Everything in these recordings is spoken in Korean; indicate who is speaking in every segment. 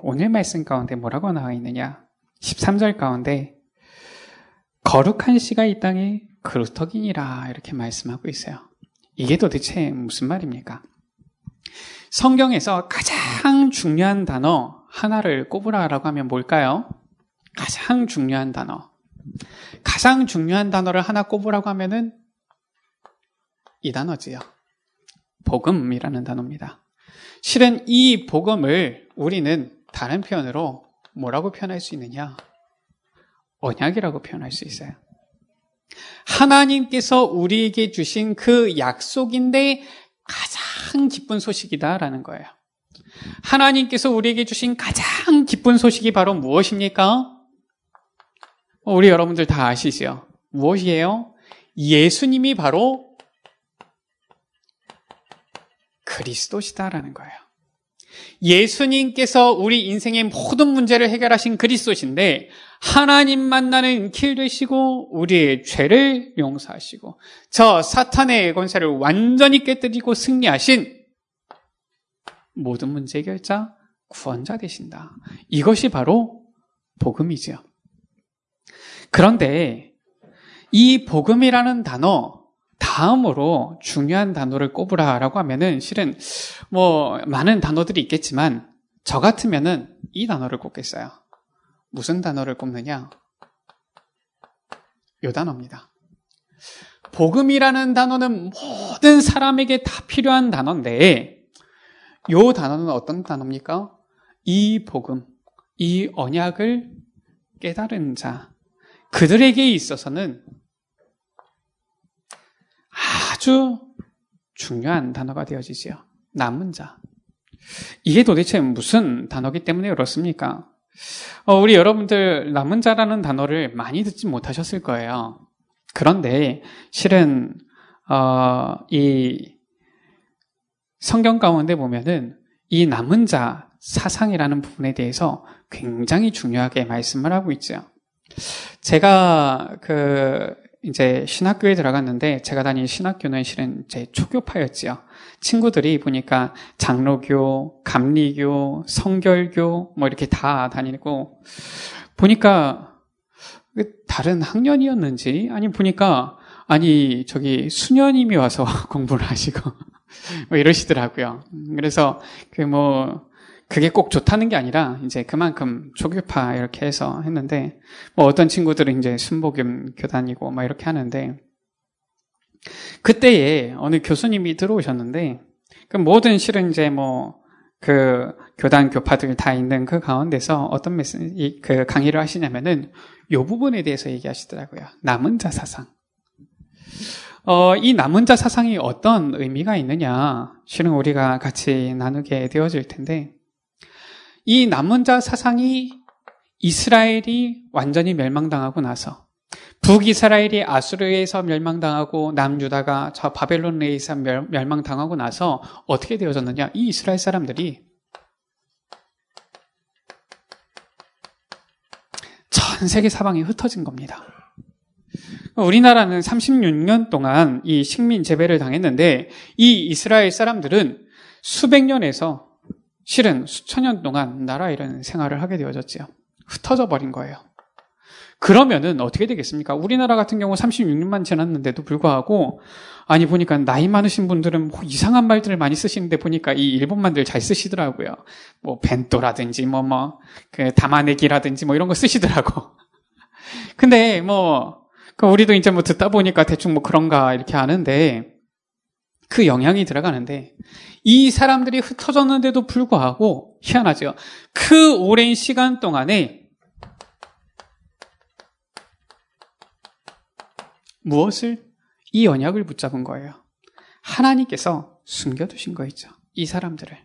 Speaker 1: 오늘 말씀 가운데 뭐라고 나와 있느냐? 13절 가운데 거룩한 씨가 이 땅에 그루터기니라 이렇게 말씀하고 있어요. 이게 도대체 무슨 말입니까? 성경에서 가장 중요한 단어 하나를 꼽으라라고 하면 뭘까요? 가장 중요한 단어. 가장 중요한 단어를 하나 꼽으라고 하면은 이 단어지요. 복음이라는 단어입니다. 실은 이 복음을 우리는 다른 표현으로 뭐라고 표현할 수 있느냐? 언약이라고 표현할 수 있어요. 하나님께서 우리에게 주신 그 약속인데 가장 기쁜 소식이다라는 거예요. 하나님께서 우리에게 주신 가장 기쁜 소식이 바로 무엇입니까? 우리 여러분들 다 아시죠? 무엇이에요? 예수님이 바로 그리스도시다라는 거예요. 예수님께서 우리 인생의 모든 문제를 해결하신 그리스도신데 하나님 만나는 길 되시고 우리의 죄를 용서하시고 저 사탄의 권세를 완전히 깨뜨리고 승리하신 모든 문제 해결자 구원자 되신다. 이것이 바로 복음이지요. 그런데 이 복음이라는 단어 다음으로 중요한 단어를 꼽으라라고 하면은 실은 많은 단어들이 있겠지만 저 같으면은 이 단어를 꼽겠어요. 무슨 단어를 꼽느냐? 이 단어입니다. 복음이라는 단어는 모든 사람에게 다 필요한 단어인데 이 단어는 어떤 단어입니까? 이 복음, 이 언약을 깨달은 자, 그들에게 있어서는 아주 중요한 단어가 되어지지요. 남은 자. 이게 도대체 무슨 단어이기 때문에 그렇습니까? 우리 여러분들 남은 자라는 단어를 많이 듣지 못하셨을 거예요. 그런데 실은 이 성경 가운데 보면은 이 남은 자 사상이라는 부분에 대해서 굉장히 중요하게 말씀을 하고 있죠. 제가 이제 신학교에 들어갔는데 제가 다닌 신학교는 실은 제 초교파였지요. 친구들이 보니까 장로교, 감리교, 성결교 이렇게 다 다니고 보니까 다른 학년이었는지 보니까 저기 수녀님이 와서 공부를 하시고 이러시더라고요. 그래서 그게 꼭 좋다는 게 아니라 이제 그만큼 초교파 이렇게 해서 했는데 어떤 친구들은 이제 순복음 교단이고 이렇게 하는데 그때에 어느 교수님이 들어오셨는데 그 모든 실은 이제 그 교단 교파들 다 있는 그 가운데서 어떤 그 강의를 하시냐면은 이 부분에 대해서 얘기하시더라고요. 남은 자 사상. 이 남은 자 사상이 어떤 의미가 있느냐 실은 우리가 같이 나누게 되어질 텐데 이 남은 자 사상이 이스라엘이 완전히 멸망당하고 나서 북이스라엘이 아수르에서 멸망당하고 남유다가 저 바벨론에 의해서 멸망당하고 나서 어떻게 되어졌느냐? 이 이스라엘 사람들이 전 세계 사방에 흩어진 겁니다. 우리나라는 36년 동안 이 식민 재배를 당했는데 이 이스라엘 사람들은 수백 년에서 실은 수천 년 동안 나라 이런 생활을 하게 되어졌지요. 흩어져 버린 거예요. 그러면은 어떻게 되겠습니까? 우리나라 같은 경우 36년만 지났는데도 불구하고 보니까 나이 많으신 분들은 이상한 말들을 많이 쓰시는데 보니까 이 일본말들 잘 쓰시더라고요. 벤또라든지 그 담아내기라든지 이런 거 쓰시더라고. 근데 우리도 이제 듣다 보니까 대충 그런가 이렇게 아는데 그 영향이 들어가는데 이 사람들이 흩어졌는데도 불구하고 희한하죠. 그 오랜 시간 동안에 무엇을? 이 언약을 붙잡은 거예요. 하나님께서 숨겨두신 거있죠. 이 사람들을.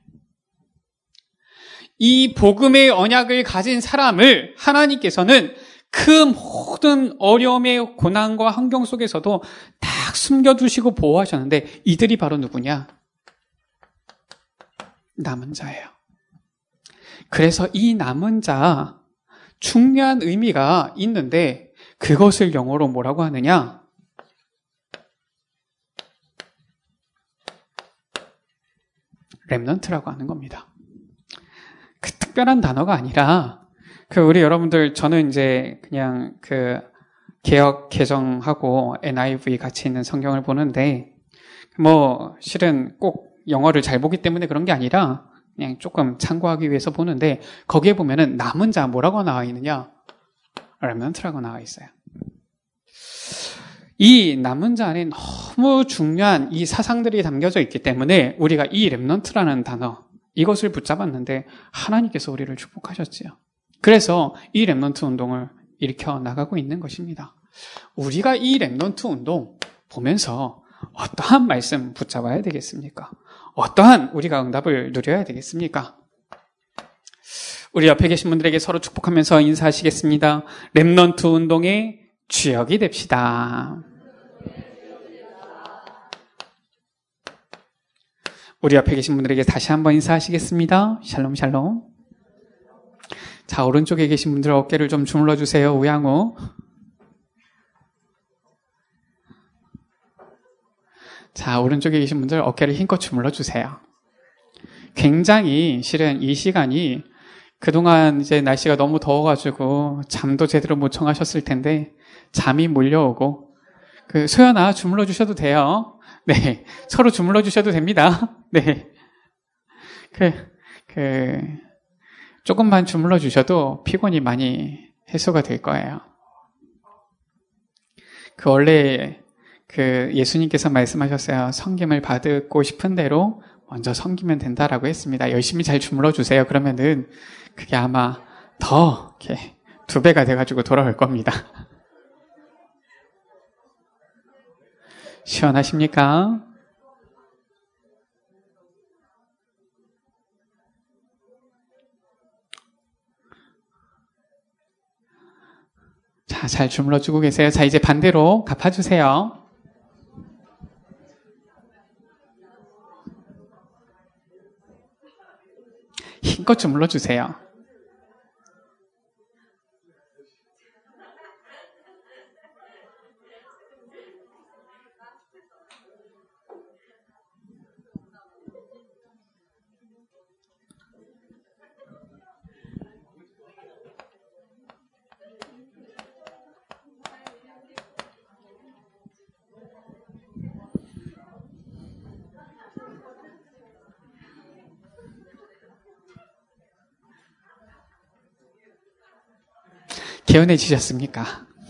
Speaker 1: 이 복음의 언약을 가진 사람을 하나님께서는 그 모든 어려움의 고난과 환경 속에서도 딱 숨겨두시고 보호하셨는데 이들이 바로 누구냐? 남은 자예요. 그래서 이 남은 자 중요한 의미가 있는데 그것을 영어로 뭐라고 하느냐? 렘넌트라고 하는 겁니다. 특별한 단어가 아니라 우리 여러분들 저는 이제 그냥 개역 개정하고 NIV 같이 있는 성경을 보는데 실은 꼭 영어를 잘 보기 때문에 그런 게 아니라 그냥 조금 참고하기 위해서 보는데 거기에 보면은 남은 자 뭐라고 나와 있느냐? 렘넌트라고 나와 있어요. 이 남은 자 안에 너무 중요한 이 사상들이 담겨져 있기 때문에 우리가 이 렘넌트라는 단어 이것을 붙잡았는데 하나님께서 우리를 축복하셨지요. 그래서 이 렘넌트 운동을 일으켜 나가고 있는 것입니다. 우리가 이 렘넌트 운동 보면서 어떠한 말씀 붙잡아야 되겠습니까? 어떠한 우리가 응답을 누려야 되겠습니까? 우리 옆에 계신 분들에게 서로 축복하면서 인사하시겠습니다. 렘넌트 운동의 주역이 됩시다. 우리 옆에 계신 분들에게 다시 한번 인사하시겠습니다. 샬롬 샬롬. 자, 오른쪽에 계신 분들 어깨를 좀 주물러 주세요. 우양호. 자, 오른쪽에 계신 분들 어깨를 힘껏 주물러 주세요. 굉장히 실은 이 시간이 그동안 이제 날씨가 너무 더워가지고 잠도 제대로 못 청하셨을 텐데 잠이 몰려오고 소연아 주물러 주셔도 돼요. 네, 서로 주물러 주셔도 됩니다. 네, 조금만 주물러 주셔도 피곤이 많이 해소가 될 거예요. 원래 예수님께서 말씀하셨어요. 섬김을 받고 싶은 대로 먼저 섬기면 된다라고 했습니다. 열심히 잘 주물러 주세요. 그러면은 그게 아마 더 이렇게 2배가 돼가지고 돌아올 겁니다. 시원하십니까? 자, 잘 주물러 주고 계세요. 자, 이제 반대로 갚아주세요. 힘껏 주물러 주세요. 개운해지셨습니까?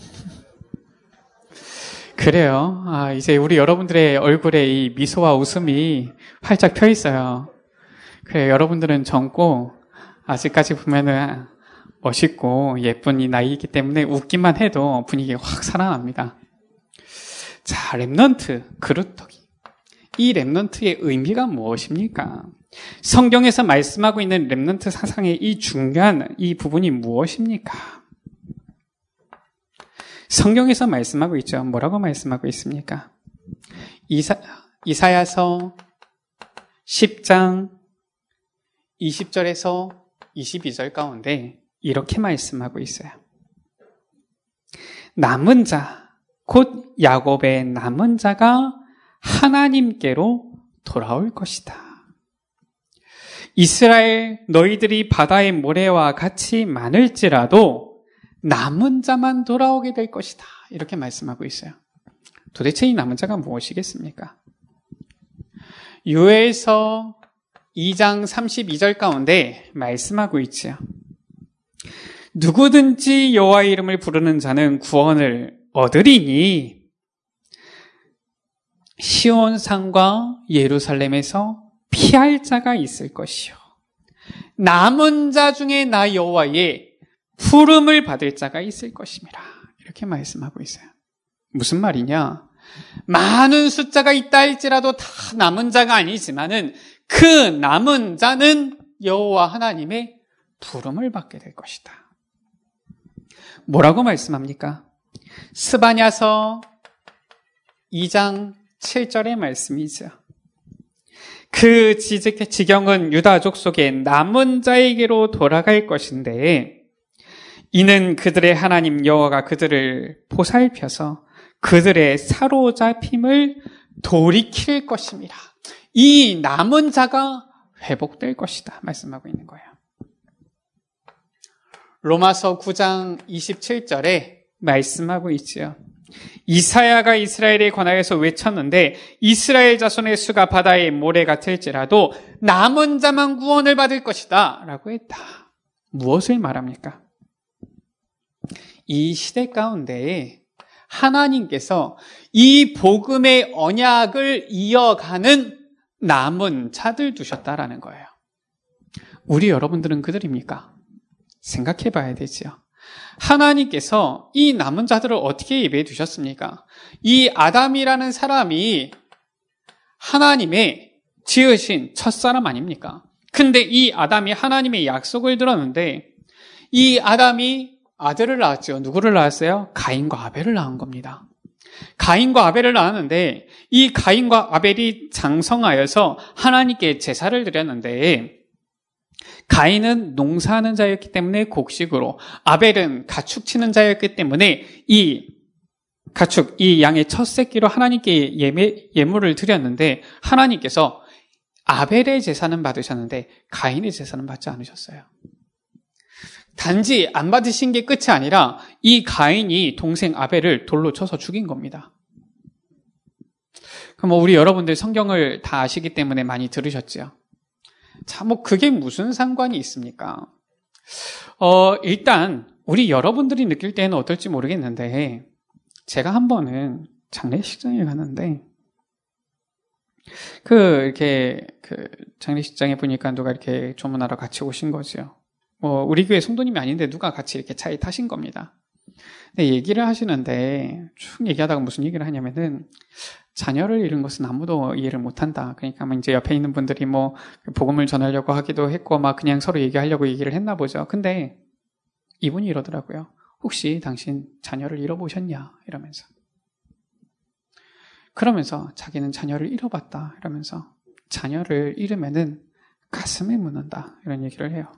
Speaker 1: 그래요. 이제 우리 여러분들의 얼굴에 이 미소와 웃음이 활짝 펴 있어요. 그래, 여러분들은 젊고 아직까지 보면은 멋있고 예쁜 이 나이이기 때문에 웃기만 해도 분위기가 확 살아납니다. 자, 렘넌트, 그루터기. 이 렘넌트의 의미가 무엇입니까? 성경에서 말씀하고 있는 렘넌트 사상의 이 중요한 이 부분이 무엇입니까? 성경에서 말씀하고 있죠. 뭐라고 말씀하고 있습니까? 이사야서 10장 20절에서 22절 가운데 이렇게 말씀하고 있어요. 남은 자, 곧 야곱의 남은 자가 하나님께로 돌아올 것이다. 이스라엘, 너희들이 바다의 모래와 같이 많을지라도 남은 자만 돌아오게 될 것이다. 이렇게 말씀하고 있어요. 도대체 이 남은 자가 무엇이겠습니까? 요엘서 2장 32절 가운데 말씀하고 있지요. 누구든지 여호와의 이름을 부르는 자는 구원을 얻으리니 시온산과 예루살렘에서 피할 자가 있을 것이요. 남은 자 중에 나 여호와의 부름을 받을 자가 있을 것입니다. 이렇게 말씀하고 있어요. 무슨 말이냐? 많은 숫자가 있다 할지라도 다 남은 자가 아니지만은 그 남은 자는 여호와 하나님의 부름을 받게 될 것이다. 뭐라고 말씀합니까? 스바냐서 2장 7절의 말씀이죠. 그 지경은 유다족 속의 남은 자에게로 돌아갈 것인데 이는 그들의 하나님 여호와가 그들을 보살펴서 그들의 사로잡힘을 돌이킬 것입니다. 이 남은 자가 회복될 것이다 말씀하고 있는 거예요. 로마서 9장 27절에 말씀하고 있지요. 이사야가 이스라엘에 관하여서 외쳤는데 이스라엘 자손의 수가 바다의 모래 같을지라도 남은 자만 구원을 받을 것이다 라고 했다. 무엇을 말합니까? 이 시대 가운데에 하나님께서 이 복음의 언약을 이어가는 남은 자들 두셨다라는 거예요. 우리 여러분들은 그들입니까? 생각해 봐야 되지요. 하나님께서 이 남은 자들을 어떻게 예배해 두셨습니까? 이 아담이라는 사람이 하나님의 지으신 첫사람 아닙니까? 근데 이 아담이 하나님의 약속을 들었는데 이 아담이 아들을 낳았죠. 누구를 낳았어요? 가인과 아벨을 낳은 겁니다. 가인과 아벨을 낳았는데 이 가인과 아벨이 장성하여서 하나님께 제사를 드렸는데 가인은 농사하는 자였기 때문에 곡식으로, 아벨은 가축 치는 자였기 때문에 이 양의 첫 새끼로 하나님께 예물을 드렸는데 하나님께서 아벨의 제사는 받으셨는데 가인의 제사는 받지 않으셨어요. 단지 안 받으신 게 끝이 아니라 이 가인이 동생 아벨을 돌로 쳐서 죽인 겁니다. 그럼 우리 여러분들 성경을 다 아시기 때문에 많이 들으셨죠? 자, 그게 무슨 상관이 있습니까? 일단 우리 여러분들이 느낄 때는 어떨지 모르겠는데 제가 한 번은 장례식장에 갔는데 장례식장에 보니까 누가 이렇게 조문하러 같이 오신 거죠. 우리 교회 성도님이 아닌데 누가 같이 이렇게 차에 타신 겁니다. 근데 얘기를 하시는데 쭉 얘기하다가 무슨 얘기를 하냐면은 자녀를 잃은 것은 아무도 이해를 못한다. 그러니까 이제 옆에 있는 분들이 복음을 전하려고 하기도 했고 그냥 서로 얘기하려고 얘기를 했나 보죠. 근데 이분이 이러더라고요. 혹시 당신 자녀를 잃어보셨냐? 이러면서. 그러면서 자기는 자녀를 잃어봤다. 이러면서 자녀를 잃으면은 가슴에 묻는다. 이런 얘기를 해요.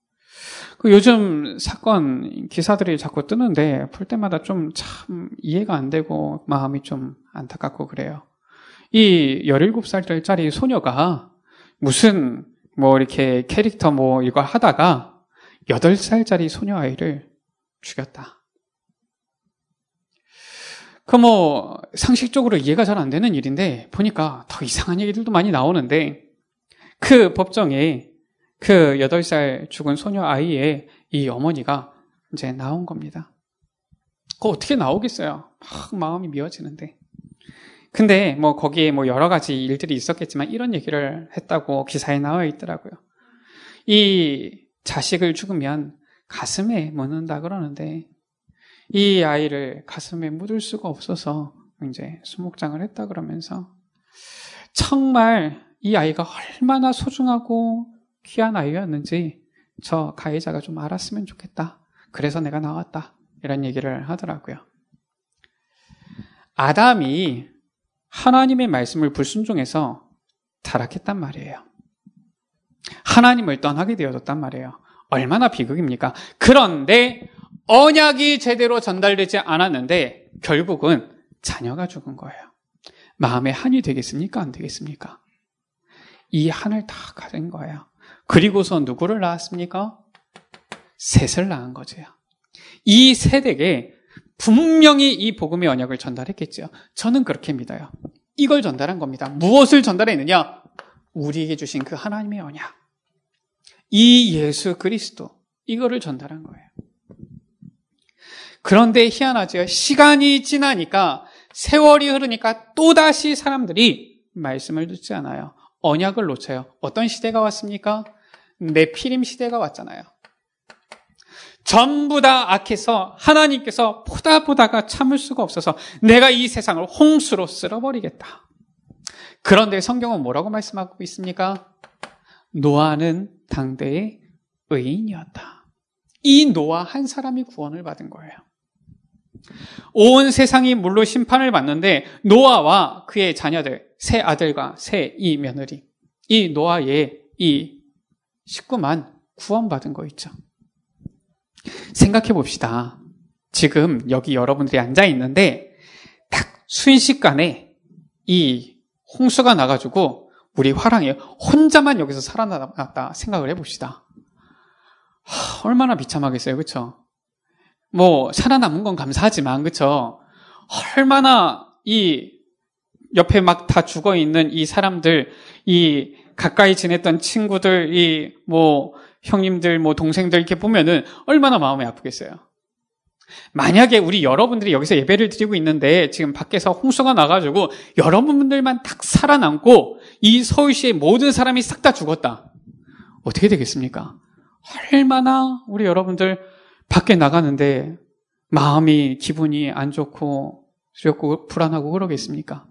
Speaker 1: 요즘 사건 기사들이 자꾸 뜨는데 볼 때마다 좀 참 이해가 안 되고 마음이 좀 안타깝고 그래요. 이 17살짜리 소녀가 무슨 이렇게 캐릭터 이거 하다가 8살짜리 소녀 아이를 죽였다. 상식적으로 이해가 잘 안 되는 일인데 보니까 더 이상한 얘기들도 많이 나오는데 그 법정에 그 8살 죽은 소녀 아이의 이 어머니가 이제 나온 겁니다. 그거 어떻게 나오겠어요? 마음이 미어지는데. 근데 거기에 여러 가지 일들이 있었겠지만 이런 얘기를 했다고 기사에 나와 있더라고요. 이 자식을 죽으면 가슴에 묻는다 그러는데 이 아이를 가슴에 묻을 수가 없어서 이제 수목장을 했다 그러면서 정말 이 아이가 얼마나 소중하고 귀한 아이였는지 저 가해자가 좀 알았으면 좋겠다. 그래서 내가 나왔다. 이런 얘기를 하더라고요. 아담이 하나님의 말씀을 불순종해서 타락했단 말이에요. 하나님을 떠나게 되어졌단 말이에요. 얼마나 비극입니까? 그런데 언약이 제대로 전달되지 않았는데 결국은 자녀가 죽은 거예요. 마음에 한이 되겠습니까? 안 되겠습니까? 이 한을 다 가진 거예요. 그리고서 누구를 낳았습니까? 셋을 낳은 거죠. 이 셋에게 분명히 이 복음의 언약을 전달했겠죠. 저는 그렇게 믿어요. 이걸 전달한 겁니다. 무엇을 전달했느냐? 우리에게 주신 그 하나님의 언약. 이 예수 그리스도. 이거를 전달한 거예요. 그런데 희한하죠. 시간이 지나니까 세월이 흐르니까 또다시 사람들이 말씀을 듣지 않아요. 언약을 놓쳐요. 어떤 시대가 왔습니까? 네피림 시대가 왔잖아요. 전부 다 악해서 하나님께서 보다가 참을 수가 없어서 내가 이 세상을 홍수로 쓸어버리겠다. 그런데 성경은 뭐라고 말씀하고 있습니까? 노아는 당대의 의인이었다. 이 노아 한 사람이 구원을 받은 거예요. 온 세상이 물로 심판을 받는데 노아와 그의 자녀들, 세 아들과 세 이 며느리, 이 노아의 이 식구만 구원받은 거 있죠. 생각해 봅시다. 지금 여기 여러분들이 앉아 있는데 딱 순식간에 이 홍수가 나가지고 우리 화랑이 혼자만 여기서 살아남았다 생각을 해봅시다. 얼마나 비참하겠어요. 그쵸? 뭐 살아남은 건 감사하지만 그쵸? 얼마나 이 옆에 막 다 죽어 있는 이 사람들, 이 가까이 지냈던 친구들, 이 뭐 형님들, 뭐 동생들 이렇게 보면은 얼마나 마음이 아프겠어요. 만약에 우리 여러분들이 여기서 예배를 드리고 있는데 지금 밖에서 홍수가 나가지고 여러분들만 딱 살아남고 이 서울시의 모든 사람이 싹 다 죽었다. 어떻게 되겠습니까? 얼마나 우리 여러분들 밖에 나가는데 마음이, 기분이 안 좋고 두렵고 불안하고 그러겠습니까?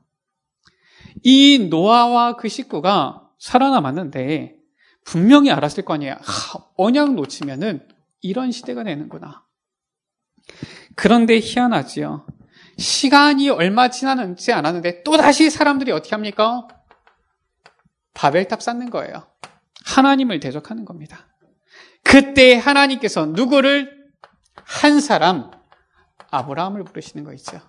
Speaker 1: 이 노아와 그 식구가 살아남았는데 분명히 알았을 거 아니에요. 언약 놓치면은 이런 시대가 되는구나. 그런데 희한하지요. 시간이 얼마 지나지 않았는데 또다시 사람들이 어떻게 합니까? 바벨탑 쌓는 거예요. 하나님을 대적하는 겁니다. 그때 하나님께서 누구를? 한 사람, 아브라함을 부르시는 거 있죠.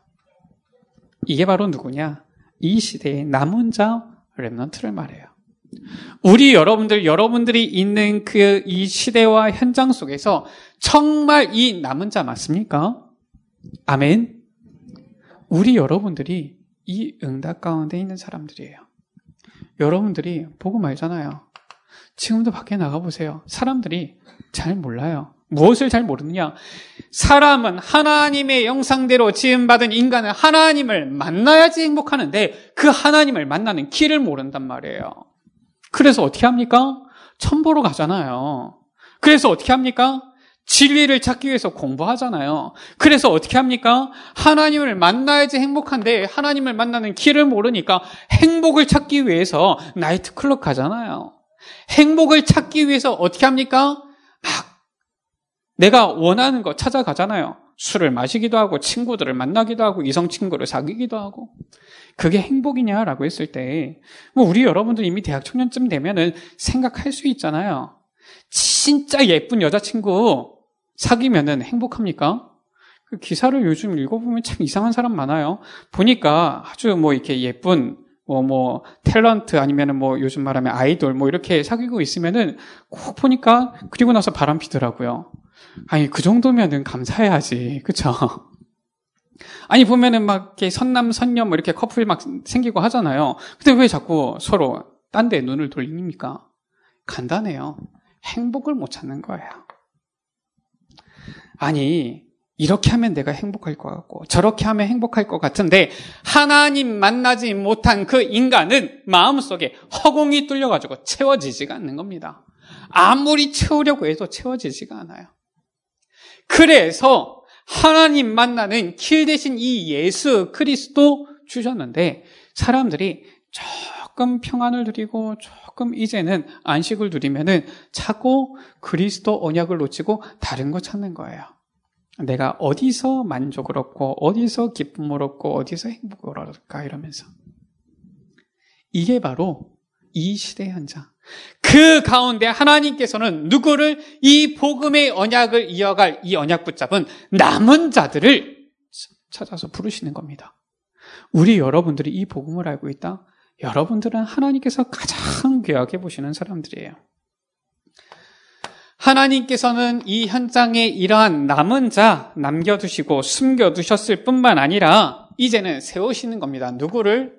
Speaker 1: 이게 바로 누구냐? 이 시대의 남은 자 렘넌트를 말해요. 우리 여러분들이 있는 그 이 시대와 현장 속에서 정말 이 남은 자 맞습니까? 아멘. 우리 여러분들이 이 응답 가운데 있는 사람들이에요. 여러분들이 복음 알잖아요. 지금도 밖에 나가보세요. 사람들이 잘 몰라요. 무엇을 잘 모르느냐? 사람은 하나님의 영상대로 지음받은 인간은 하나님을 만나야지 행복하는데 그 하나님을 만나는 길을 모른단 말이에요. 그래서 어떻게 합니까? 천 보러 가잖아요. 그래서 어떻게 합니까? 진리를 찾기 위해서 공부하잖아요. 그래서 어떻게 합니까? 하나님을 만나야지 행복한데 하나님을 만나는 길을 모르니까 행복을 찾기 위해서 나이트클럽 가잖아요. 행복을 찾기 위해서 어떻게 합니까? 막 내가 원하는 거 찾아가잖아요. 술을 마시기도 하고 친구들을 만나기도 하고 이성 친구를 사귀기도 하고. 그게 행복이냐라고 했을 때 뭐 우리 여러분들 이미 대학 청년쯤 되면은 생각할 수 있잖아요. 진짜 예쁜 여자친구 사귀면은 행복합니까? 그 기사를 요즘 읽어보면 참 이상한 사람 많아요. 보니까 아주 뭐 이렇게 예쁜 뭐 탤런트 아니면은 뭐 요즘 말하면 아이돌 뭐 이렇게 사귀고 있으면은 꼭 보니까 그리고 나서 바람 피더라고요. 아니 그 정도면은 감사해야지, 그쵸? 아니 보면은 막 이렇게 선남 선녀 뭐 이렇게 커플 막 생기고 하잖아요. 근데 왜 자꾸 서로 딴 데 눈을 돌립니까? 간단해요. 행복을 못 찾는 거예요. 아니 이렇게 하면 내가 행복할 것 같고 저렇게 하면 행복할 것 같은데 하나님 만나지 못한 그 인간은 마음속에 허공이 뚫려가지고 채워지지가 않는 겁니다. 아무리 채우려고 해도 채워지지가 않아요. 그래서 하나님 만나는 길 대신 이 예수 그리스도 주셨는데 사람들이 조금 평안을 누리고 조금 이제는 안식을 누리면은 자꾸 그리스도 언약을 놓치고 다른 거 찾는 거예요. 내가 어디서 만족을 얻고 어디서 기쁨을 얻고 어디서 행복을 얻을까 이러면서. 이게 바로 이 시대의 현장. 그 가운데 하나님께서는 누구를 이 복음의 언약을 이어갈 이 언약 붙잡은 남은 자들을 찾아서 부르시는 겁니다. 우리 여러분들이 이 복음을 알고 있다? 여러분들은 하나님께서 가장 귀하게 보시는 사람들이에요. 하나님께서는 이 현장에 이러한 남은 자 남겨두시고 숨겨두셨을 뿐만 아니라 이제는 세우시는 겁니다. 누구를?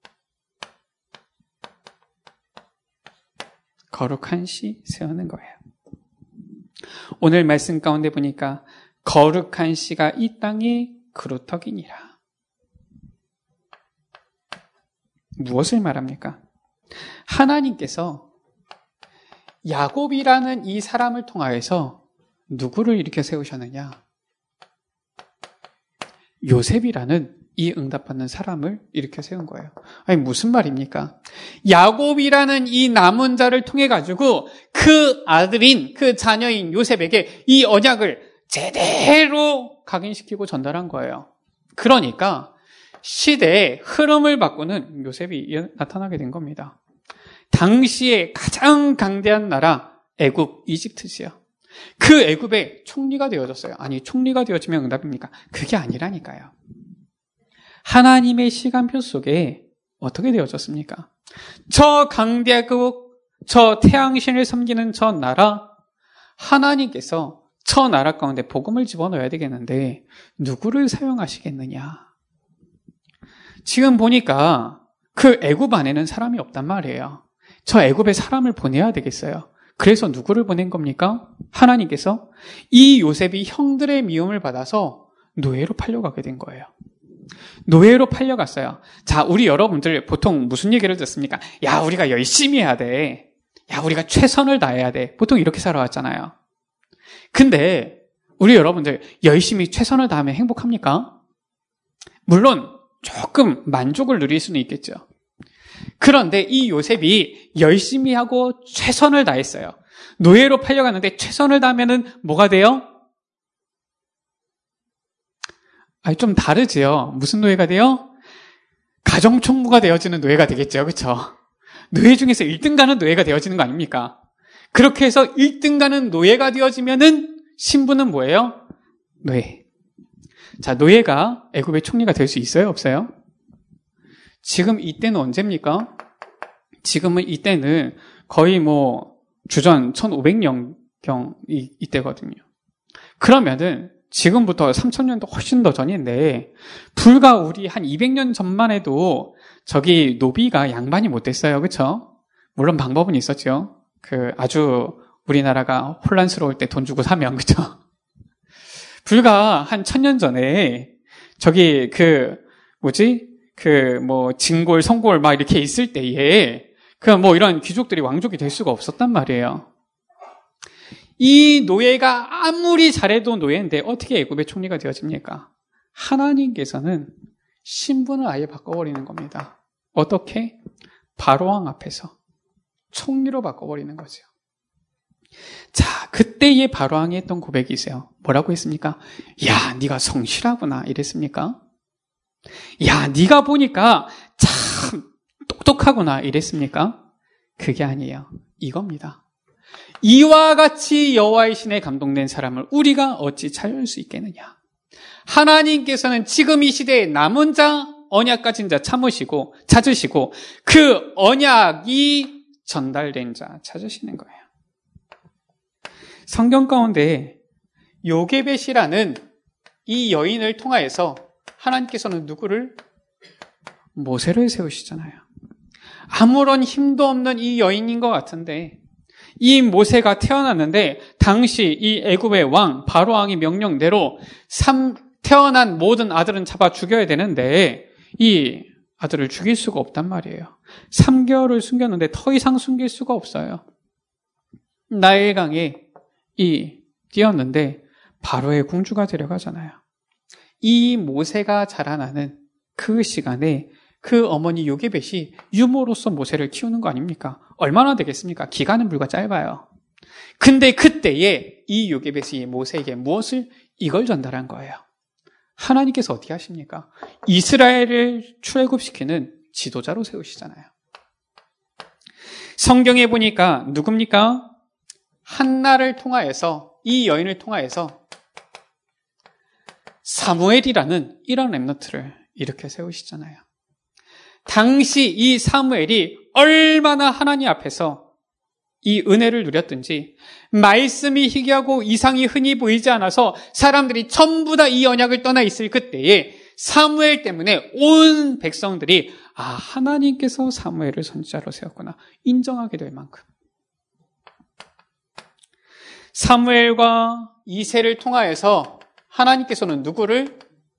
Speaker 1: 거룩한 시 세우는 거예요. 오늘 말씀 가운데 보니까 거룩한 시가 이 땅에 그루터기니라. 무엇을 말합니까? 하나님께서 야곱이라는 이 사람을 통하여서 누구를 이렇게 세우셨느냐? 요셉이라는 이 응답받는 사람을 이렇게 세운 거예요. 아니 무슨 말입니까? 야곱이라는 이 남은 자를 통해 가지고 그 아들인 그 자녀인 요셉에게 이 언약을 제대로 각인시키고 전달한 거예요. 그러니까 시대의 흐름을 바꾸는 요셉이 나타나게 된 겁니다. 당시에 가장 강대한 나라 애굽, 이집트지요. 그 애굽의 총리가 되어졌어요. 아니 총리가 되어지면 응답입니까? 그게 아니라니까요. 하나님의 시간표 속에 어떻게 되어졌습니까? 저 강대국, 저 태양신을 섬기는 저 나라, 하나님께서 저 나라 가운데 복음을 집어넣어야 되겠는데 누구를 사용하시겠느냐? 지금 보니까 그 애굽 안에는 사람이 없단 말이에요. 저 애굽에 사람을 보내야 되겠어요. 그래서 누구를 보낸 겁니까? 하나님께서 이 요셉이 형들의 미움을 받아서 노예로 팔려가게 된 거예요. 노예로 팔려갔어요. 자, 우리 여러분들 보통 무슨 얘기를 듣습니까? 야, 우리가 열심히 해야 돼. 야, 우리가 최선을 다해야 돼. 보통 이렇게 살아왔잖아요. 근데 우리 여러분들 열심히 최선을 다하면 행복합니까? 물론 조금 만족을 누릴 수는 있겠죠. 그런데 이 요셉이 열심히 하고 최선을 다했어요. 노예로 팔려갔는데 최선을 다하면은 뭐가 돼요? 좀 다르지요. 무슨 노예가 돼요? 가정총무가 되어지는 노예가 되겠죠. 그렇죠? 노예 중에서 1등 가는 노예가 되어지는 거 아닙니까? 그렇게 해서 1등 가는 노예가 되어지면은 신분은 뭐예요? 노예. 자, 노예가 애굽의 총리가 될 수 있어요? 없어요? 지금 이때는 언제입니까? 지금은 이때는 거의 주전 1500년경 이때거든요. 그러면은 지금부터 3000년도 훨씬 더 전인데 불과 우리 한 200년 전만 해도 저기 노비가 양반이 못 됐어요. 그렇죠? 물론 방법은 있었죠. 아주 우리나라가 혼란스러울 때 돈 주고 사면, 그렇죠? 불과 한 1000년 전에 저기 진골, 성골 막 이렇게 있을 때에 이런 귀족들이 왕족이 될 수가 없었단 말이에요. 이 노예가 아무리 잘해도 노예인데 어떻게 애굽의 총리가 되어집니까? 하나님께서는 신분을 아예 바꿔버리는 겁니다. 어떻게? 바로왕 앞에서 총리로 바꿔버리는 거죠. 자, 그때의 바로왕이 했던 고백이 있어요. 뭐라고 했습니까? 야, 네가 성실하구나 이랬습니까? 야, 네가 보니까 참 똑똑하구나 이랬습니까? 그게 아니에요. 이겁니다. 이와 같이 여호와의 신에 감동된 사람을 우리가 어찌 찾을 수 있겠느냐? 하나님께서는 지금 이 시대에 남은 자, 언약 가진 자 찾으시고 그 언약이 전달된 자 찾으시는 거예요. 성경 가운데 요게벳이라는 이 여인을 통하여서 하나님께서는 누구를? 모세를 세우시잖아요. 아무런 힘도 없는 이 여인인 것 같은데 이 모세가 태어났는데 당시 이 애굽의 왕 바로왕의 명령대로 태어난 모든 아들은 잡아 죽여야 되는데 이 아들을 죽일 수가 없단 말이에요. 3개월을 숨겼는데 더 이상 숨길 수가 없어요. 나일강에 뛰었는데 바로의 공주가 데려가잖아요. 이 모세가 자라나는 그 시간에 그 어머니 요게벳이 유모로서 모세를 키우는 거 아닙니까? 얼마나 되겠습니까? 기간은 불과 짧아요. 근데 그때에 이 요게벳이 모세에게 무엇을? 이걸 전달한 거예요. 하나님께서 어떻게 하십니까? 이스라엘을 출애굽시키는 지도자로 세우시잖아요. 성경에 보니까 누굽니까? 한나를 통하여서 이 여인을 통하여서 사무엘이라는 이런 렘넌트를 이렇게 세우시잖아요. 당시 이 사무엘이 얼마나 하나님 앞에서 이 은혜를 누렸든지 말씀이 희귀하고 이상이 흔히 보이지 않아서 사람들이 전부 다 이 언약을 떠나 있을 그때에 사무엘 때문에 온 백성들이 하나님께서 사무엘을 선지자로 세웠구나 인정하게 될 만큼 사무엘과 이새를 통하여서 하나님께서는 누구를?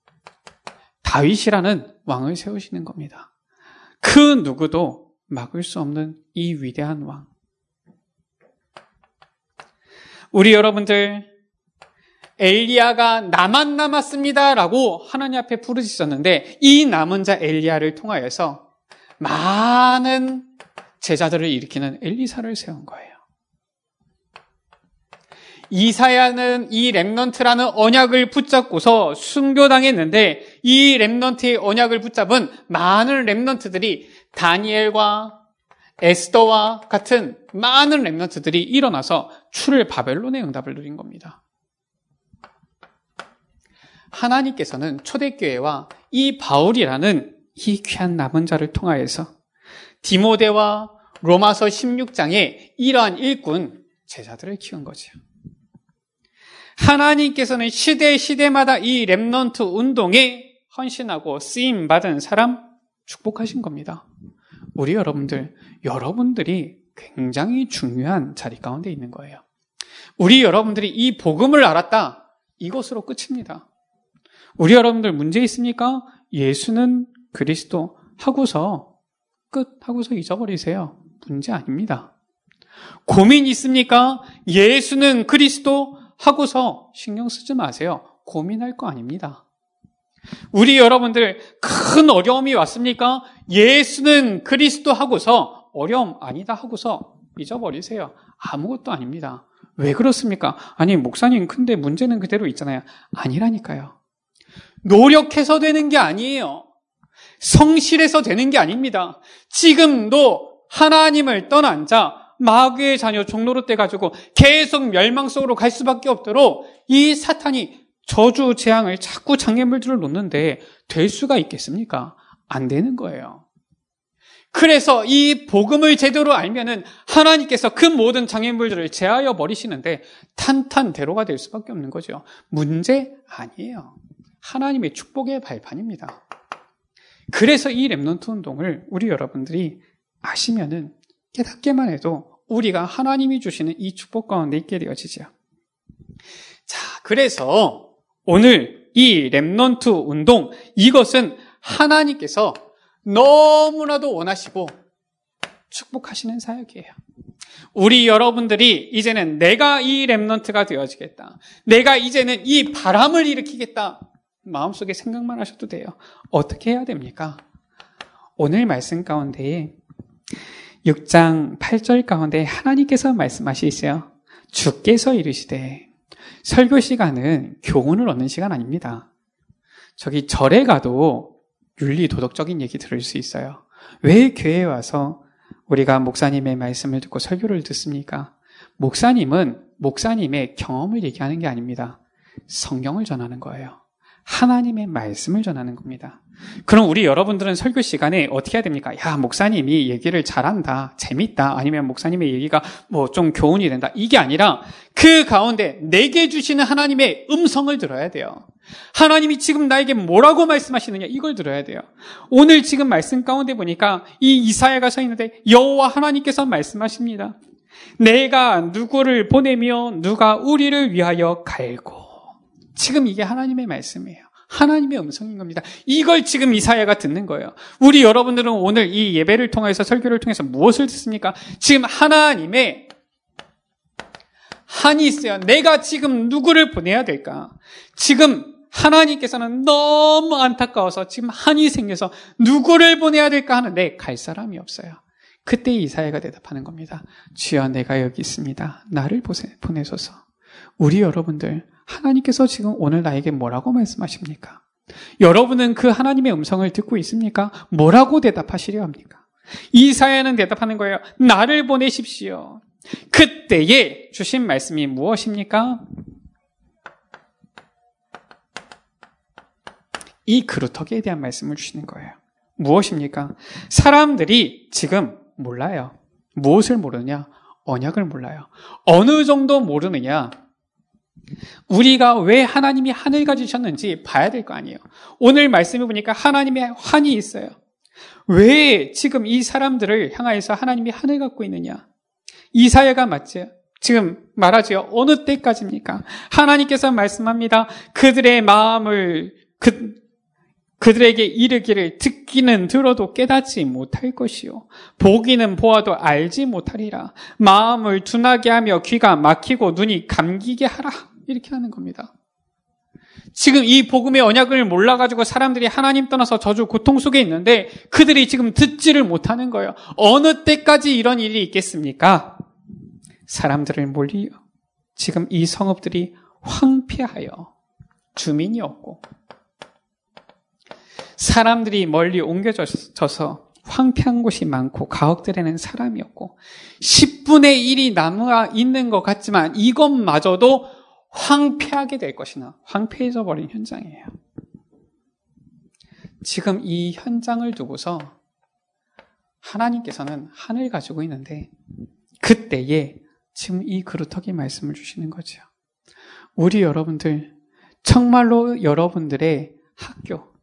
Speaker 1: 다윗이라는 왕을 세우시는 겁니다. 그 누구도 막을 수 없는 이 위대한 왕. 우리 여러분들 엘리야가 나만 남았습니다라고 하나님 앞에 부르짖었는데 이 남은 자 엘리야를 통하여서 많은 제자들을 일으키는 엘리사를 세운 거예요. 이사야는 이 렘넌트라는 언약을 붙잡고서 순교당했는데 이 렘넌트의 언약을 붙잡은 많은 렘넌트들이 다니엘과 에스더와 같은 많은 렘넌트들이 일어나서 출을 바벨론의 응답을 누린 겁니다. 하나님께서는 초대교회와 이 바울이라는 이 귀한 남은 자를 통하여서 디모데와 로마서 16장에 이러한 일꾼 제자들을 키운 거죠. 하나님께서는 시대마다 이 렘넌트 운동에 헌신하고 쓰임받은 사람 축복하신 겁니다. 우리 여러분들이 굉장히 중요한 자리 가운데 있는 거예요. 우리 여러분들이 이 복음을 알았다. 이것으로 끝입니다. 우리 여러분들 문제 있습니까? 예수는 그리스도 하고서 하고서 잊어버리세요. 문제 아닙니다. 고민 있습니까? 예수는 그리스도 하고서 신경 쓰지 마세요. 고민할 거 아닙니다. 우리 여러분들 큰 어려움이 왔습니까? 예수는 그리스도 하고서 어려움 아니다 하고서 잊어버리세요. 아무것도 아닙니다. 왜 그렇습니까? 아니, 목사님, 근데 문제는 그대로 있잖아요. 아니라니까요. 노력해서 되는 게 아니에요. 성실해서 되는 게 아닙니다. 지금도 하나님을 떠난 자, 마귀의 자녀 종로로 떼가지고 계속 멸망 속으로 갈 수밖에 없도록 이 사탄이 저주 재앙을 자꾸 장애물들을 놓는데 될 수가 있겠습니까? 안 되는 거예요. 그래서 이 복음을 제대로 알면은 하나님께서 그 모든 장애물들을 제하여 버리시는데 탄탄대로가 될 수밖에 없는 거죠. 문제 아니에요. 하나님의 축복의 발판입니다. 그래서 이 렘넌트 운동을 우리 여러분들이 아시면은 깨닫게만 해도 우리가 하나님이 주시는 이 축복 가운데 있게 되어지죠. 자, 그래서 오늘 이 렘넌트 운동, 이것은 하나님께서 너무나도 원하시고 축복하시는 사역이에요. 우리 여러분들이 이제는 내가 이 렘넌트가 되어지겠다. 내가 이제는 이 바람을 일으키겠다. 마음속에 생각만 하셔도 돼요. 어떻게 해야 됩니까? 오늘 말씀 가운데에 6장 8절 가운데 하나님께서 말씀하시세요. 주께서 이르시되, 설교 시간은 교훈을 얻는 시간 아닙니다. 저기 절에 가도 윤리 도덕적인 얘기 들을 수 있어요. 왜 교회에 와서 우리가 목사님의 말씀을 듣고 설교를 듣습니까? 목사님은 목사님의 경험을 얘기하는 게 아닙니다. 성경을 전하는 거예요. 하나님의 말씀을 전하는 겁니다. 그럼 우리 여러분들은 설교 시간에 어떻게 해야 됩니까? 야, 목사님이 얘기를 잘한다, 재밌다, 아니면 목사님의 얘기가 뭐 좀 교훈이 된다. 이게 아니라 그 가운데 내게 주시는 하나님의 음성을 들어야 돼요. 하나님이 지금 나에게 뭐라고 말씀하시느냐, 이걸 들어야 돼요. 오늘 지금 말씀 가운데 보니까 이 이사야가 서 있는데 여호와 하나님께서 말씀하십니다. 내가 누구를 보내며 누가 우리를 위하여 갈고. 지금 이게 하나님의 말씀이에요. 하나님의 음성인 겁니다. 이걸 지금 이사야가 듣는 거예요. 우리 여러분들은 오늘 이 예배를 통해서, 설교를 통해서 무엇을 듣습니까? 지금 하나님의 한이 있어요. 내가 지금 누구를 보내야 될까? 지금 하나님께서는 너무 안타까워서 지금 한이 생겨서 누구를 보내야 될까 하는데 갈 사람이 없어요. 그때 이사야가 대답하는 겁니다. 주여, 내가 여기 있습니다. 나를 보내소서. 우리 여러분들, 하나님께서 지금 오늘 나에게 뭐라고 말씀하십니까? 여러분은 그 하나님의 음성을 듣고 있습니까? 뭐라고 대답하시려 합니까? 이사야는 대답하는 거예요. 나를 보내십시오. 그때에 주신 말씀이 무엇입니까? 이 그루터기에 대한 말씀을 주시는 거예요. 무엇입니까? 사람들이 지금 몰라요. 무엇을 모르느냐? 언약을 몰라요. 어느 정도 모르느냐? 우리가 왜 하나님이 하늘 가지셨는지 봐야 될 거 아니에요. 오늘 말씀해 보니까 하나님의 환이 있어요. 왜 지금 이 사람들을 향하여서 하나님이 하늘 갖고 있느냐? 이사야가 맞죠? 지금 말하죠. 어느 때까지입니까? 하나님께서 말씀합니다. 그들의 마음을 그들에게 이르기를 듣기는 들어도 깨닫지 못할 것이요, 보기는 보아도 알지 못하리라. 마음을 둔하게 하며 귀가 막히고 눈이 감기게 하라. 이렇게 하는 겁니다. 지금 이 복음의 언약을 몰라가지고 사람들이 하나님 떠나서 저주 고통 속에 있는데 그들이 지금 듣지를 못하는 거예요. 어느 때까지 이런 일이 있겠습니까? 사람들을 몰리요. 지금 이 성읍들이 황폐하여 주민이 없고 사람들이 멀리 옮겨져서 황폐한 곳이 많고 가옥들에는 사람이 없고 10분의 1이 남아 있는 것 같지만 이것마저도 황폐하게 될 것이나 황폐해져 버린 현장이에요. 지금 이 현장을 두고서 하나님께서는 하늘 가지고 있는데 그때에 지금 이 그루터기 말씀을 주시는 거죠. 우리 여러분들, 정말로 여러분들의 학교,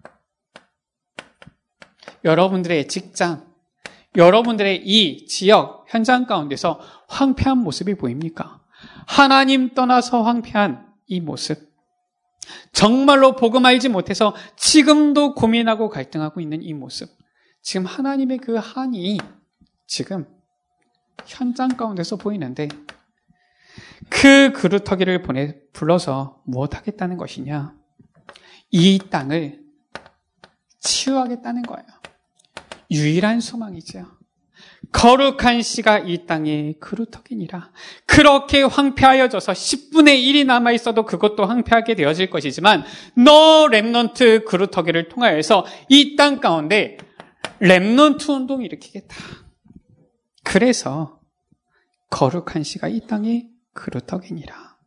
Speaker 1: 여러분들의 직장, 여러분들의 이 지역, 현장 가운데서 황폐한 모습이 보입니까? 하나님 떠나서 황폐한 이 모습. 정말로 복음 알지 못해서 지금도 고민하고 갈등하고 있는 이 모습. 지금 하나님의 그 한이 지금 현장 가운데서 보이는데 그 그루터기를 불러서 무엇하겠다는 것이냐? 이 땅을 치유하겠다는 거예요. 유일한 소망이죠. 거룩한 씨가 이 땅의 그루터기니라. 그렇게 황폐하여져서 10분의 1이 남아있어도 그것도 황폐하게 되어질 것이지만 너 렘넌트 그루터기를 통하여서 이 땅 가운데 렘넌트 운동을 일으키겠다. 그래서 거룩한 씨가 이 땅의 그루터기니라.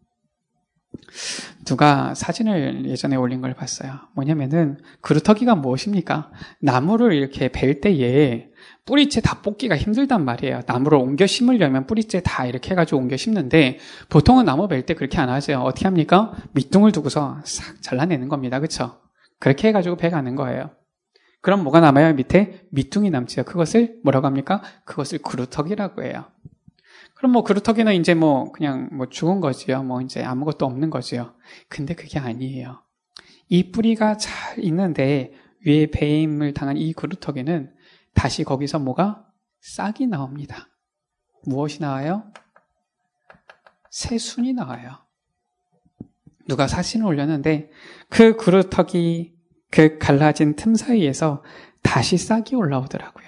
Speaker 1: 누가 사진을 예전에 올린 걸 봤어요. 뭐냐면은 그루터기가 무엇입니까? 나무를 이렇게 벨 때에 뿌리째 다 뽑기가 힘들단 말이에요. 나무를 옮겨 심으려면 뿌리째 다 이렇게 해가지고 옮겨 심는데 보통은 나무 벨 때 그렇게 안 하세요. 어떻게 합니까? 밑둥을 두고서 싹 잘라내는 겁니다. 그렇죠? 그렇게 해가지고 배 가는 거예요. 그럼 뭐가 남아요? 밑에 밑둥이 남지요. 그것을 뭐라고 합니까? 그것을 그루터기라고 해요. 그럼 뭐 그루터기는 이제 뭐 그냥 뭐 죽은 거지요. 뭐 이제 아무것도 없는 거지요. 근데 그게 아니에요. 이 뿌리가 잘 있는데 위에 배임을 당한 이 그루터기는 다시 거기서 뭐가? 싹이 나옵니다. 무엇이 나와요? 새순이 나와요. 누가 사진을 올렸는데 그 그루터기 그 갈라진 틈 사이에서 다시 싹이 올라오더라고요.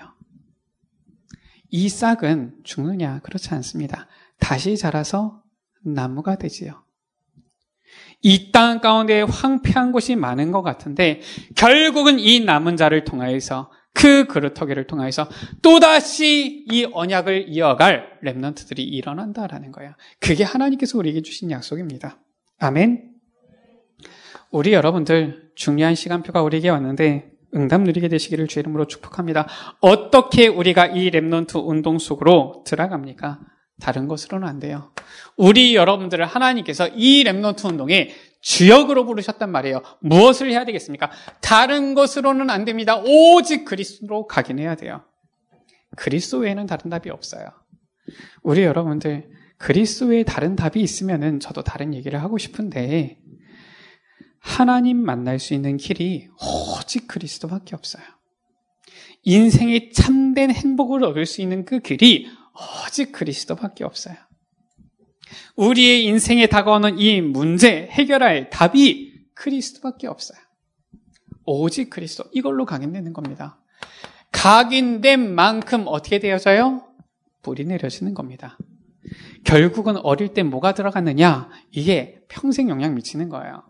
Speaker 1: 이 싹은 죽느냐? 그렇지 않습니다. 다시 자라서 나무가 되지요. 이 땅 가운데 황폐한 곳이 많은 것 같은데 결국은 이 남은 자를 통하여서 그 그루터기를 통해서 또다시 이 언약을 이어갈 렘넌트들이 일어난다라는 거예요. 그게 하나님께서 우리에게 주신 약속입니다. 아멘. 우리 여러분들 중요한 시간표가 우리에게 왔는데 응답 누리게 되시기를 주의 이름으로 축복합니다. 어떻게 우리가 이 렘넌트 운동 속으로 들어갑니까? 다른 것으로는 안 돼요. 우리 여러분들을 하나님께서 이 렘넌트 운동에 주역으로 부르셨단 말이에요. 무엇을 해야 되겠습니까? 다른 것으로는 안 됩니다. 오직 그리스도로 가긴 해야 돼요. 그리스도 외에는 다른 답이 없어요. 우리 여러분들 그리스도 외에 다른 답이 있으면은 저도 다른 얘기를 하고 싶은데 하나님 만날 수 있는 길이 오직 그리스도밖에 없어요. 인생의 참된 행복을 얻을 수 있는 그 길이 오직 그리스도밖에 없어요. 우리의 인생에 다가오는 이 문제 해결할 답이 그리스도밖에 없어요. 오직 그리스도. 이걸로 각인되는 겁니다. 각인된 만큼 어떻게 되어져요? 뿌리 내려지는 겁니다. 결국은 어릴 때 뭐가 들어갔느냐? 이게 평생 영향 미치는 거예요.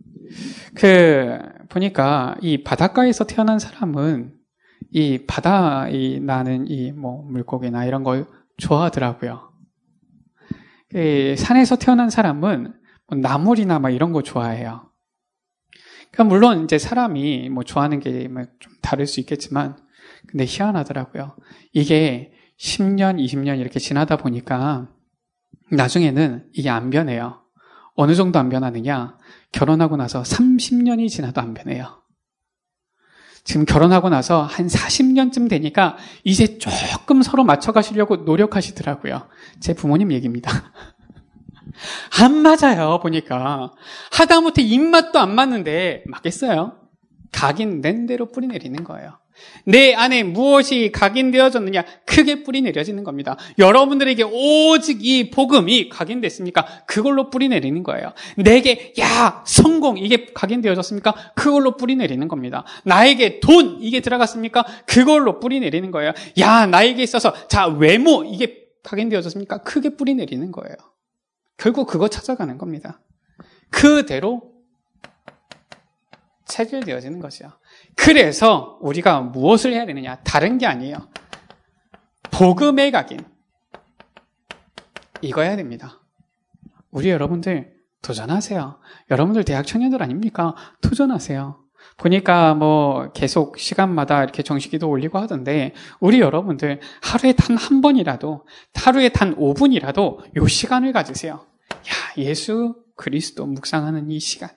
Speaker 1: 보니까 이 바닷가에서 태어난 사람은 이 바다에 나는 이 뭐 물고기나 이런 걸 좋아하더라고요. 산에서 태어난 사람은 나물이나 막 이런 거 좋아해요. 그러니까 물론 이제 사람이 뭐 좋아하는 게 좀 다를 수 있겠지만, 근데 희한하더라고요. 이게 10년, 20년 이렇게 지나다 보니까 나중에는 이게 안 변해요. 어느 정도 안 변하느냐? 결혼하고 나서 30년이 지나도 안 변해요. 지금 결혼하고 나서 한 40년쯤 되니까 이제 조금 서로 맞춰가시려고 노력하시더라고요. 제 부모님 얘기입니다. 안 맞아요, 보니까. 하다못해 입맛도 안 맞는데 맞겠어요? 각인된 대로 뿌리 내리는 거예요. 내 안에 무엇이 각인되어졌느냐? 크게 뿌리 내려지는 겁니다. 여러분들에게 오직 이 복음이 각인됐습니까? 그걸로 뿌리 내리는 거예요. 내게 성공 이게 각인되어졌습니까? 그걸로 뿌리 내리는 겁니다. 나에게 돈 이게 들어갔습니까? 그걸로 뿌리 내리는 거예요. 나에게 있어서 외모 이게 각인되어졌습니까? 크게 뿌리 내리는 거예요. 결국 그거 찾아가는 겁니다. 그대로 체질되어지는 거죠. 그래서 우리가 무엇을 해야 되느냐? 다른 게 아니에요. 복음의 각인. 이거 해야 됩니다. 우리 여러분들 도전하세요. 여러분들 대학 청년들 아닙니까? 도전하세요. 보니까 뭐 계속 시간마다 이렇게 정식기도 올리고 하던데 우리 여러분들 하루에 단 한 번이라도 하루에 단 5분이라도 요 시간을 가지세요. 예수 그리스도 묵상하는 이 시간.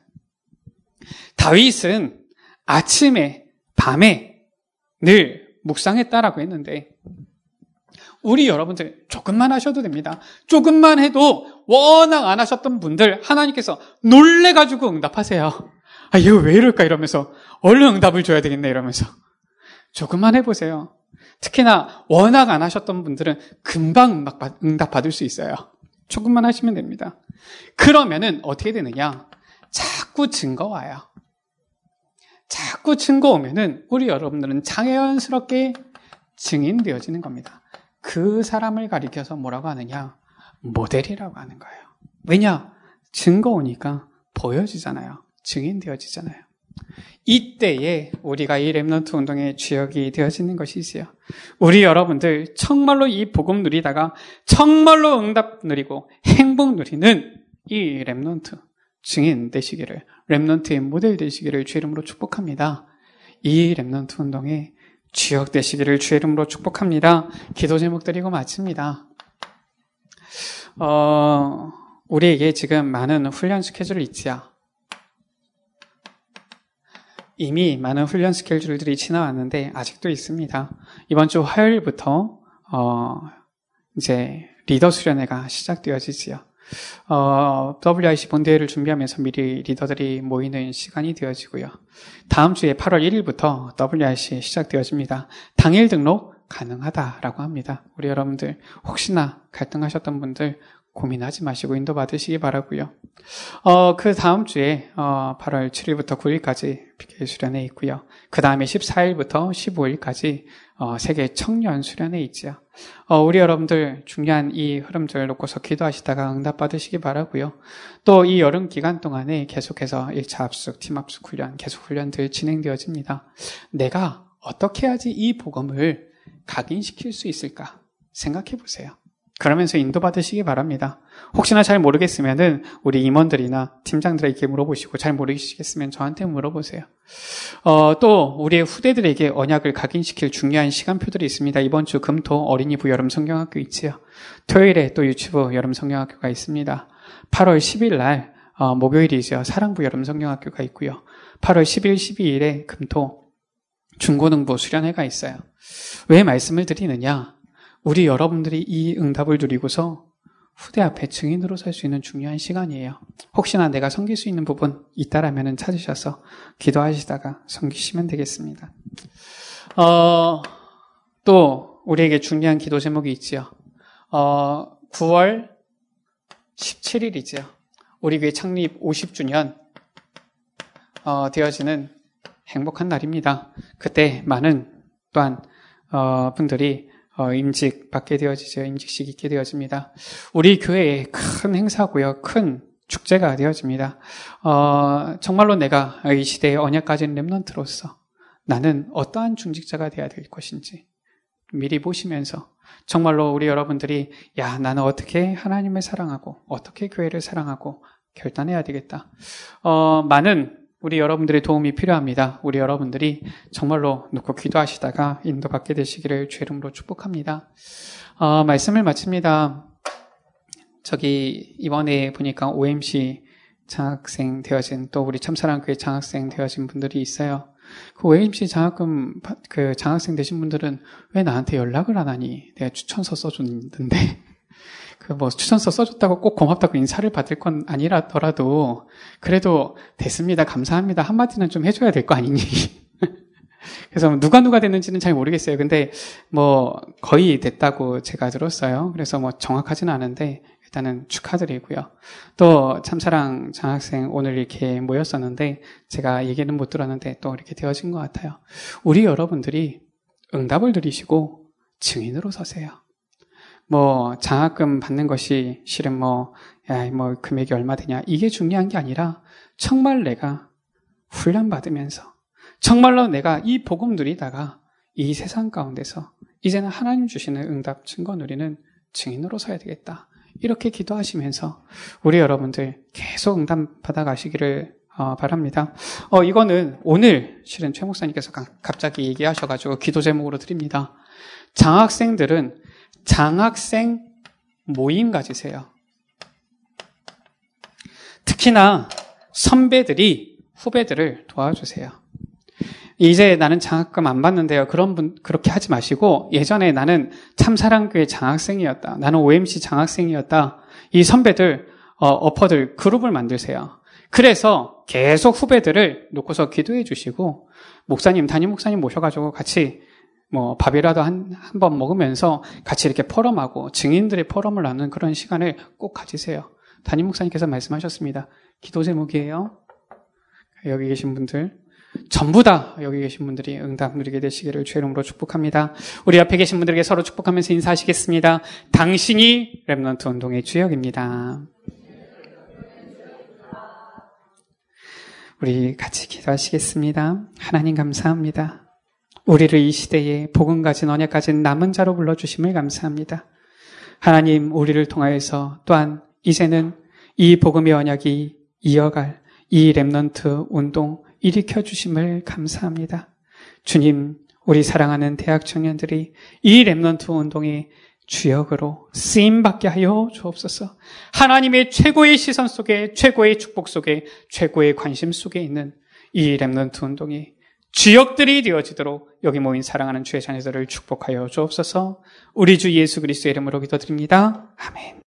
Speaker 1: 다윗은 아침에, 밤에 늘 묵상했다라고 했는데 우리 여러분들 조금만 하셔도 됩니다. 조금만 해도 워낙 안 하셨던 분들 하나님께서 놀래가지고 응답하세요. 아, 얘가 왜 이럴까 이러면서 얼른 응답을 줘야 되겠네 이러면서 조금만 해보세요. 특히나 워낙 안 하셨던 분들은 금방 응답 받을 수 있어요. 조금만 하시면 됩니다. 그러면은 어떻게 되느냐? 자꾸 증거 와요. 자꾸 증거 오면은 우리 여러분들은 자연스럽게 증인되어지는 겁니다. 그 사람을 가리켜서 뭐라고 하느냐? 모델이라고 하는 거예요. 왜냐? 증거 오니까 보여지잖아요. 증인되어지잖아요. 이때에 우리가 이 렘넌트 운동의 주역이 되어지는 것이지요. 우리 여러분들 정말로 이 복음 누리다가 정말로 응답 누리고 행복 누리는 이 렘넌트 증인 되시기를, 렘넌트의 모델 되시기를 주의 이름으로 축복합니다. 이 렘넌트 운동의 주역 되시기를 주의 이름으로 축복합니다. 기도 제목 드리고 마칩니다. 우리에게 지금 많은 훈련 스케줄이 있지요. 이미 많은 훈련 스케줄들이 지나왔는데 아직도 있습니다. 이번 주 화요일부터 이제 리더 수련회가 시작되어지지요. WIC 본대회를 준비하면서 미리 리더들이 모이는 시간이 되어지고요. 다음 주에 8월 1일부터 WIC 시작되어집니다. 당일 등록 가능하다라고 합니다. 우리 여러분들 혹시나 갈등하셨던 분들 고민하지 마시고 인도 받으시기 바라고요. 그 다음 주에 8월 7일부터 9일까지 PK 수련회 있고요. 그 다음에 14일부터 15일까지 세계 청년 수련회 있지요. 우리 여러분들 중요한 이 흐름들 놓고서 기도하시다가 응답 받으시기 바라고요. 또 이 여름 기간 동안에 계속해서 1차 합숙, 팀 합숙 훈련, 계속 훈련들 진행되어집니다. 내가 어떻게 해야지 이 복음을 각인시킬 수 있을까 생각해 보세요. 그러면서 인도받으시기 바랍니다. 혹시나 잘 모르겠으면은 우리 임원들이나 팀장들에게 물어보시고 잘 모르시겠으면 저한테 물어보세요. 또 우리의 후대들에게 언약을 각인시킬 중요한 시간표들이 있습니다. 이번 주 금토 어린이부 여름 성경학교 있지요. 토요일에 또 유치부 여름 성경학교가 있습니다. 8월 10일 날 목요일이죠. 사랑부 여름 성경학교가 있고요. 8월 10일, 12일에 금토 중고등부 수련회가 있어요. 왜 말씀을 드리느냐? 우리 여러분들이 이 응답을 누리고서 후대 앞에 증인으로 설 수 있는 중요한 시간이에요. 혹시나 내가 섬길 수 있는 부분 있다라면 찾으셔서 기도하시다가 섬기시면 되겠습니다. 또 우리에게 중요한 기도 제목이 있지요. 9월 17일이지요. 우리 교회 창립 50주년 되어지는 행복한 날입니다. 그때 많은 또한 분들이 임직 받게 되어지죠. 임직식 있게 되어집니다. 우리 교회의 큰 행사고요. 큰 축제가 되어집니다. 정말로 내가 이 시대의 언약 가진 렘넌트로서 나는 어떠한 중직자가 되어야 될 것인지 미리 보시면서 정말로 우리 여러분들이 나는 어떻게 하나님을 사랑하고 어떻게 교회를 사랑하고 결단해야 되겠다. 많은 우리 여러분들의 도움이 필요합니다. 우리 여러분들이 정말로 놓고 기도하시다가 인도받게 되시기를 주의 이름으로 축복합니다. 말씀을 마칩니다. 이번에 보니까 OMC 장학생 되어진 또 우리 참사랑교회 장학생 되어진 분들이 있어요. 그 OMC 장학생 되신 분들은 왜 나한테 연락을 안 하니? 내가 추천서 써줬는데. 추천서 써줬다고 꼭 고맙다고 인사를 받을 건 아니라더라도 그래도 됐습니다. 감사합니다. 한마디는 좀 해줘야 될 거 아니니. 그래서 누가 됐는지는 잘 모르겠어요. 근데 거의 됐다고 제가 들었어요. 그래서 정확하지는 않은데 일단은 축하드리고요. 또 참사랑 장학생 오늘 이렇게 모였었는데 제가 얘기는 못 들었는데 또 이렇게 되어진 것 같아요. 우리 여러분들이 응답을 누리시고 증인으로 서세요. 장학금 받는 것이 실은 금액이 얼마 되냐. 이게 중요한 게 아니라 정말 내가 훈련받으면서 정말로 내가 이 복음 누리다가 이 세상 가운데서 이제는 하나님 주시는 응답 증거 누리는 증인으로 서야 되겠다. 이렇게 기도하시면서 우리 여러분들 계속 응답 받아가시기를 바랍니다. 이거는 오늘 실은 최 목사님께서 갑자기 얘기하셔가지고 기도 제목으로 드립니다. 장학생들은 장학생 모임 가지세요. 특히나 선배들이 후배들을 도와주세요. 이제 나는 장학금 안 받는데요. 그런 분 그렇게 하지 마시고 예전에 나는 참사랑교회 장학생이었다. 나는 OMC 장학생이었다. 이 선배들, 어퍼들 그룹을 만드세요. 그래서 계속 후배들을 놓고서 기도해 주시고 목사님, 담임 목사님 모셔가지고 같이 밥이라도 한 번 먹으면서 같이 이렇게 포럼하고 증인들의 포럼을 나누는 그런 시간을 꼭 가지세요. 담임 목사님께서 말씀하셨습니다. 기도 제목이에요. 여기 계신 분들 전부 다 여기 계신 분들이 응답 누리게 되시기를 주의 이름으로 축복합니다. 우리 옆에 계신 분들에게 서로 축복하면서 인사하시겠습니다. 당신이 렘넌트 운동의 주역입니다. 우리 같이 기도하시겠습니다. 하나님 감사합니다. 우리를 이 시대에 복음 가진 언약 가진 남은 자로 불러주심을 감사합니다. 하나님 우리를 통하여서 또한 이제는 이 복음의 언약이 이어갈 이 렘넌트 운동 일으켜 주심을 감사합니다. 주님, 우리 사랑하는 대학 청년들이 이 렘넌트 운동의 주역으로 쓰임받게 하여 주옵소서. 하나님의 최고의 시선 속에, 최고의 축복 속에, 최고의 관심 속에 있는 이 렘넌트 운동이 주역들이 되어지도록 여기 모인 사랑하는 주의 자녀들을 축복하여 주옵소서. 우리 주 예수 그리스도의 이름으로 기도드립니다. 아멘.